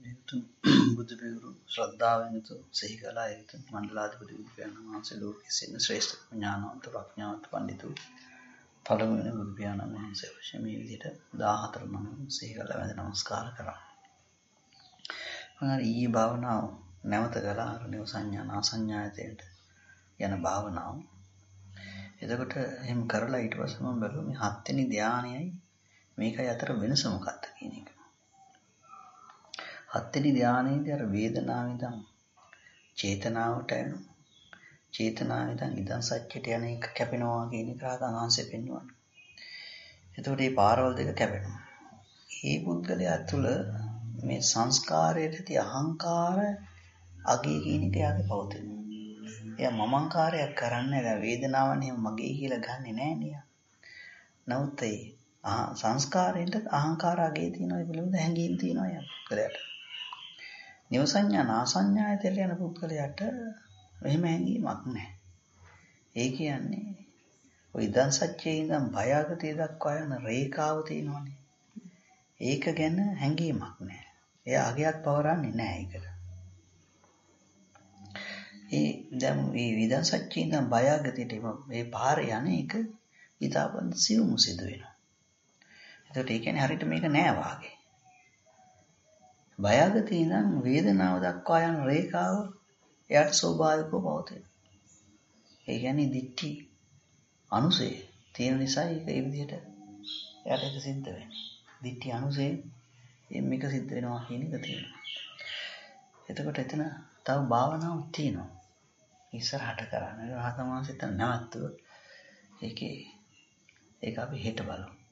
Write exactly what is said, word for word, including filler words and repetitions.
යුතු බුදු පිළිතුරු ශ්‍රද්ධාවෙන් යුතු සිහි කළා යුතු මණ්ඩලාධිපති බුදු පියාණන් වහන්සේ ලෝකයේ සිටින ශ්‍රේෂ්ඨ ඥානවන්ත ප්‍රඥාවන්ත පඬිතු පළමුවෙනි බුදු පියාණන් වහන්සේ වශයෙන් මේ විදිහට දාහතර නම සිහි කළා වැඳ නමස්කාර කරා. මම ඊයේ භාවනාව නැවත කළා අර නිව සංඥා නාසඤ්ඤායතයට යන භාවනාව. එතකොට එහෙම කරලා ඊට පස්සේ මම බැලුවා මේ හත්වෙනි ධානයයි මේකයි අතර වෙනස මොකක්ද කියන එක. හත්වෙනි ධානයේදී අර වේදනාව ඉඳන් චේතනාවට යනවා. චේතනාව ඉඳන් ඉදන් සත්‍යයට යන එක කැපෙනවා කියන එක රහතන් වහන්සේ පෙන්වනවා. එතකොට මේ පාරවල් දෙක කැපෙනවා. මේ පුද්ගලයා තුළ මේ සංස්කාරයේ ඇති අහංකාර අගේ කියන එක යාගේ පවතිනවා. එයා මමංකාරයක් කරන්නේ නැහැ. වේදනාවන් එහෙම මගේ කියලා ගන්නෙ නැහැ නේ. නමුත් ඒ සංස්කාරයෙන්ට අහංකාර අගේ තියෙනවා. ඒ පිළිබඳ හැඟීම් තියෙනවා යා පුද්ගලයාට. නිව සංඥා නාසඤ්ඤායතයට යන පුද්ගලයාට එහෙම හැඟීමක් නැහැ. ඒ කියන්නේ ඔය ඉදන් සත්‍යයේ ඉඳන් භයාගතය දක්වා යන රේඛාව තියෙනවානේ. ඒක ගැන හැඟීමක් නැහැ. එයා අගයක් පවරන්නේ නැහැ ඒකට. ඒ දැන් මේ ඉදන් සත්‍යයේ ඉඳන් භයාගතයට මේ පාර යන්නේ එක ඊටපන් සිවුමු සිදු වෙනවා. ඒකට ඒ කියන්නේ හරියට මේක නෑ වාගේ. භයාගතේ ඉඳන් වේදනාව දක්වා යන රේඛාව එයාට ස්වභාවිකව පවතින. ඒ කියන්නේ දිට්ඨි අනුසය තියෙන නිසා ඒක ඒ විදිහට එයාට ඒක සිද්ධ වෙන්නේ. දිට්ඨි අනුසය මේක සිද්ධ වෙනවා කියන එක තියෙනවා. එතකොට එතන තව භාවනාවක් තියෙනවා. ඉස්සරහට කරන්න. රහතන් වහන්සේ තන නැවතුව ඒකේ ඒක අපි හෙට බලමු.